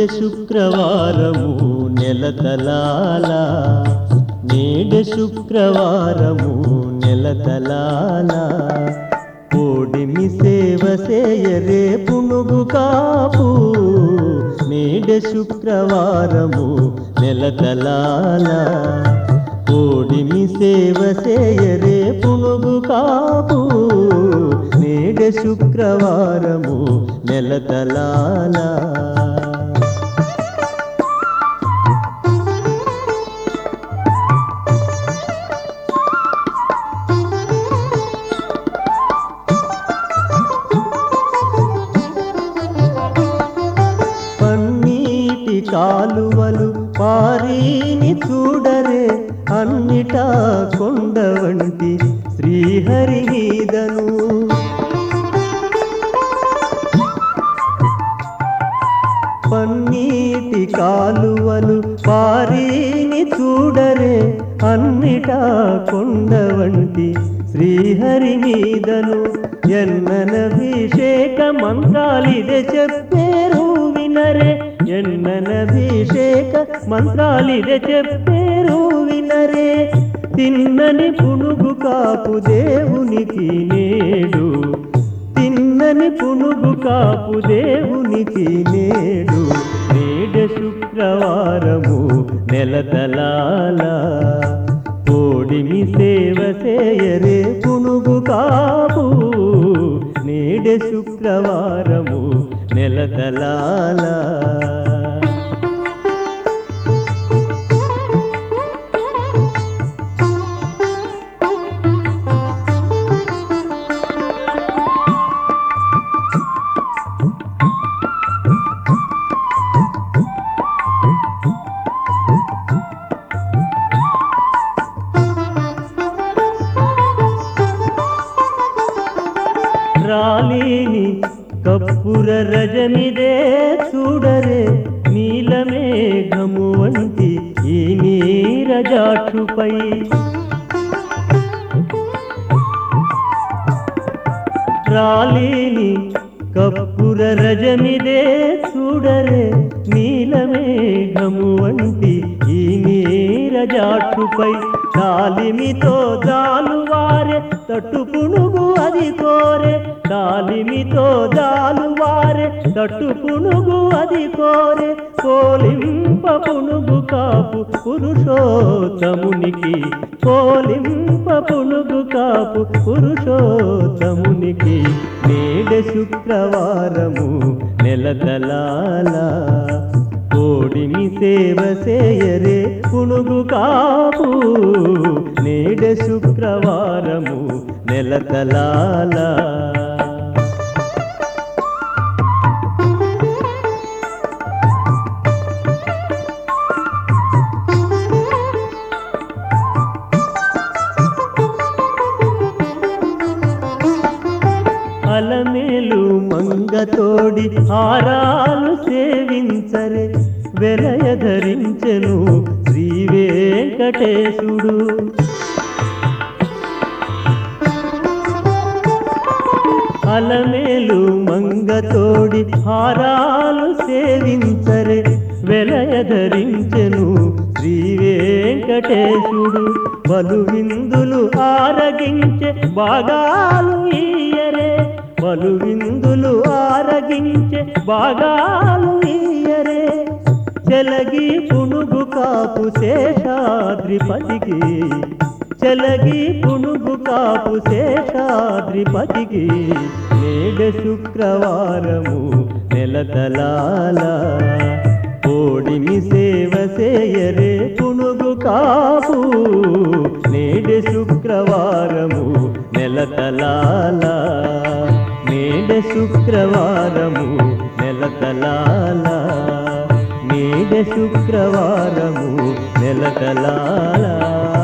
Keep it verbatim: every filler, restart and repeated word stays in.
శుక్రవారము నెలతలాల నేడె శుక్రవారము నెలతలాల కోడిమి సేవ సేయరే పునుగు కాపు నేడె శుక్రవారము నెలతలాల కోడిమి సేవ సేయరే పునుగు కాపు నేడె శుక్రవారము నెలతలాల పన్నీటి కాలువలు పారీని చూడరే అన్నిటా కొండ వంటి శ్రీహరి మీదను పన్నీటి కాలువలు పారీని చూడరే అన్నిటా కొండ వంటి శ్రీహరి మీదను ఎన్ననభిషేక మంత్రాలిదే చెప్పేరు వినరే ఎన్ననభిషేక మంత్రాలిదే చెప్పేరు వినరే తిన్నని పునుగు కాపు దేవునికి నేడు తిన్నని పునుగు కాపు దేవునికి నేడు నేడె శుక్రవారము నెలతలాల కోడిమి సేవ సేయరే పునుగు కాపు నేడె శుక్రవారము నెలతలాల రాలిని కప్పుర రజనిదే చూడరే నీలమేఘము వంటి ఈ నీరజాక్షుపై రాలిని కప్పుర రజనిదే చూడరే నీలమేఘము వంటి ఈ నీరజాక్షుపై తాలిమితో జాలువారే తట్టు పునుగు అది కోరే తాలిమితో జాలువారే తట్టు పునుగు అది కోరే కోలింప పునుగు కాపు పురుషోత్తమునికి కోలింప పునుగు కాపు పురుషోత్తమునికి నేడె శుక్రవారము నెలతలాల కోడిమి సేవ సేయరే పునుగు కాపు నేడె శుక్రవారము నెలతలాల అలమేలు మంగతోడి హారాలు సేవించరే వెలయ ధరించెను శ్రీ వెంకటేశుడు అలమేలు మంగతోడి హారాలు సేవించరే వెలయ ధరించెను శ్రీ వెంకటేశుడు బలు విందులు ఆరగించే భాగాలు ఈయరే బలు విందులు ఆరగించే భాగాలు ఈయరే చెలగి పునుగు కాపు శేషాద్రిపతికి చెలగి పునుగు కాపు శేషాద్రిపతికి నేడె శుక్రవారము నెలతలాల కోడిమి సేవ సేయరే పునుగు కాపు నేడె శుక్రవారము నెలతలాల నేడె శుక్రవారము నెలతలాల నేడె శుక్రవారము నెలతలాల